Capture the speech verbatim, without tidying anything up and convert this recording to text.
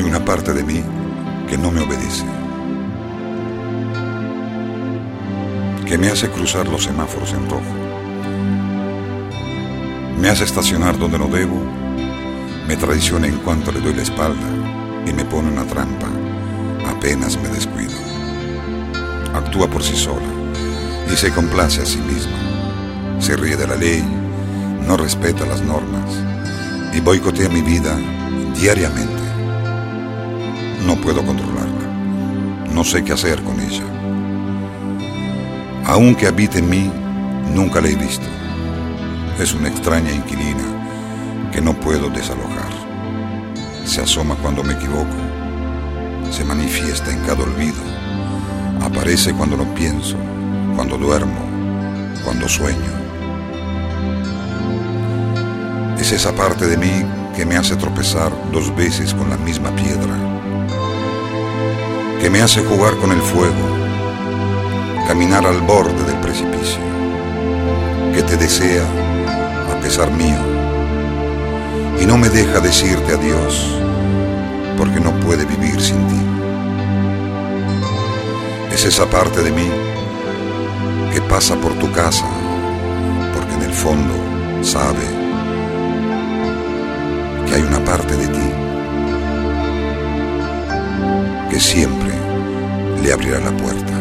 Hay una parte de mí que no me obedece, que me hace cruzar los semáforos en rojo, me hace estacionar donde no debo, me traiciona en cuanto le doy la espalda y me pone una trampa apenas me descuido. Actúa por sí sola y se complace a sí misma, se ríe de la ley, no respeta las normas y boicotea mi vida diariamente. No puedo controlarla, no sé qué hacer con ella. Aunque habite en mí, nunca la he visto. Es una extraña inquilina que no puedo desalojar. Se asoma cuando me equivoco, se manifiesta en cada olvido, aparece cuando no pienso, cuando duermo, cuando sueño. Es esa parte de mí que me hace tropezar dos veces con la misma piedra, que me hace jugar con el fuego, caminar al borde del precipicio, que te desea a pesar mío y no me deja decirte adiós porque no puede vivir sin ti. Es esa parte de mí que pasa por tu casa porque en el fondo sabe que hay una parte de ti que siempre le abrirá la puerta.